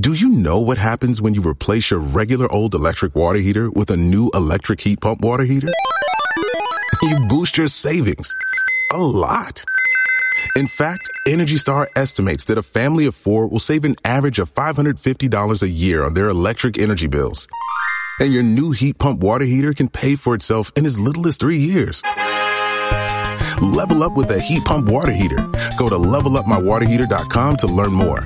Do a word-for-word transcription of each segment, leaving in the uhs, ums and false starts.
Do you know what happens when you replace your regular old electric water heater with a new electric heat pump water heater? You boost your savings a lot. In fact, Energy Star estimates that a family of four will save an average of five hundred fifty dollars a year on their electric energy bills. And your new heat pump water heater can pay for itself in as little as three years. Level up with a heat pump water heater. Go to level up my water heater dot com to learn more.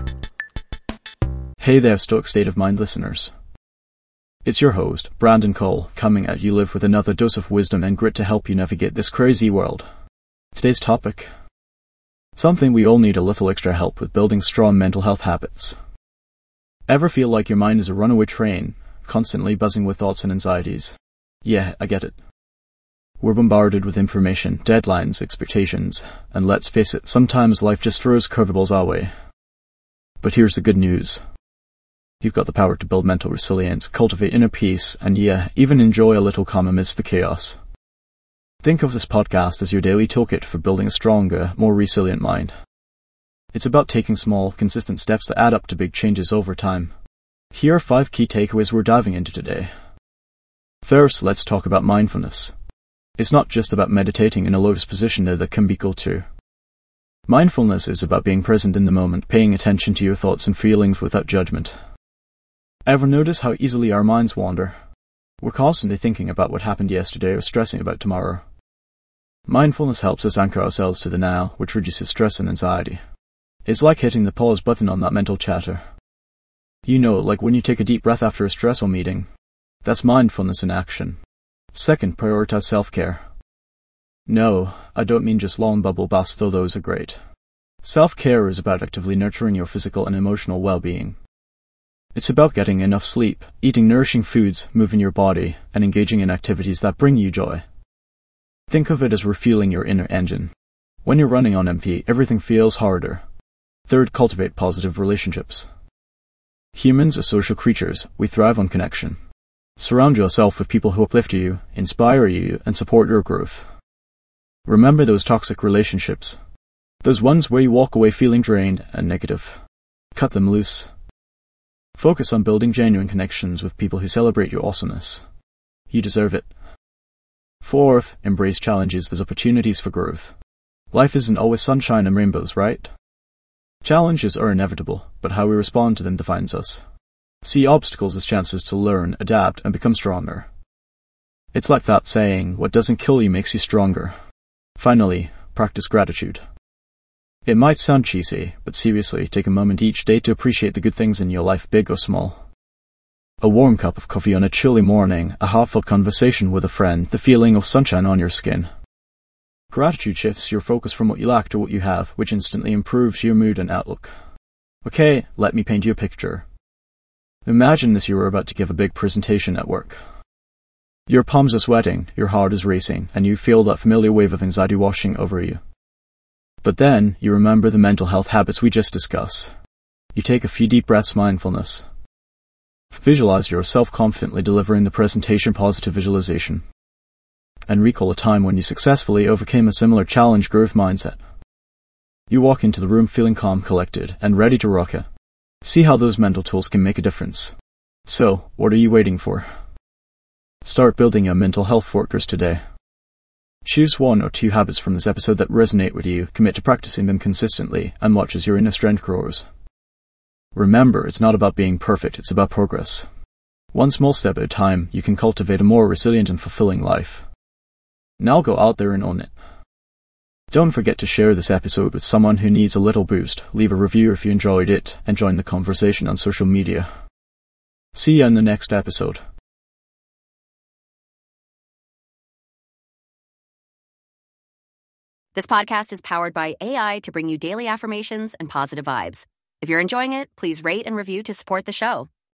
Hey there, Stoic State of Mind listeners. It's your host, Brandon Cole, coming at you live with another dose of wisdom and grit to help you navigate this crazy world. Today's topic: something we all need a little extra help with, building strong mental health habits. Ever feel like your mind is a runaway train, constantly buzzing with thoughts and anxieties? Yeah, I get it. We're bombarded with information, deadlines, expectations, and let's face it, sometimes life just throws curveballs our way. But here's the good news. You've got the power to build mental resilience, cultivate inner peace, and yeah, even enjoy a little calm amidst the chaos. Think of this podcast as your daily toolkit for building a stronger, more resilient mind. It's about taking small, consistent steps that add up to big changes over time. Here are five key takeaways we're diving into today. First, let's talk about mindfulness. It's not just about meditating in a lotus position though that can be cool too. Mindfulness is about being present in the moment, paying attention to your thoughts and feelings without judgment. Ever notice how easily our minds wander? We're constantly thinking about what happened yesterday or stressing about tomorrow. Mindfulness helps us anchor ourselves to the now, which reduces stress and anxiety. It's like hitting the pause button on that mental chatter. You know, like when you take a deep breath after a stressful meeting. That's mindfulness in action. Second, prioritize self-care. No, I don't mean just long bubble baths, though those are great. Self-care is about actively nurturing your physical and emotional well-being. It's about getting enough sleep, eating nourishing foods, moving your body, and engaging in activities that bring you joy. Think of it as refueling your inner engine. When you're running on empty, everything feels harder. Third, cultivate positive relationships. Humans are social creatures. We thrive on connection. Surround yourself with people who uplift you, inspire you, and support your growth. Remember those toxic relationships. Those ones where you walk away feeling drained and negative. Cut them loose. Focus on building genuine connections with people who celebrate your awesomeness. You deserve it. Fourth, embrace challenges as opportunities for growth. Life isn't always sunshine and rainbows, right? Challenges are inevitable, but how we respond to them defines us. See obstacles as chances to learn, adapt, and become stronger. It's like that saying, what doesn't kill you makes you stronger. Finally, practice gratitude. It might sound cheesy, but seriously, take a moment each day to appreciate the good things in your life, big or small. A warm cup of coffee on a chilly morning, a heartfelt conversation with a friend, the feeling of sunshine on your skin. Gratitude shifts your focus from what you lack to what you have, which instantly improves your mood and outlook. Okay, let me paint you a picture. Imagine this: you are about to give a big presentation at work. Your palms are sweating, your heart is racing, and you feel that familiar wave of anxiety washing over you. But then, you remember the mental health habits we just discussed. You take a few deep breaths, mindfulness. Visualize yourself confidently delivering the presentation, positive visualization. And recall a time when you successfully overcame a similar challenge, growth mindset. You walk into the room feeling calm, collected, and ready to rock it. See how those mental tools can make a difference. So, what are you waiting for? Start building a mental health fortress today. Choose one or two habits from this episode that resonate with you, commit to practicing them consistently, and watch as your inner strength grows. Remember, it's not about being perfect, it's about progress. One small step at a time, you can cultivate a more resilient and fulfilling life. Now go out there and own it. Don't forget to share this episode with someone who needs a little boost, leave a review if you enjoyed it, and join the conversation on social media. See you in the next episode. This podcast is powered by A I to bring you daily affirmations and positive vibes. If you're enjoying it, please rate and review to support the show.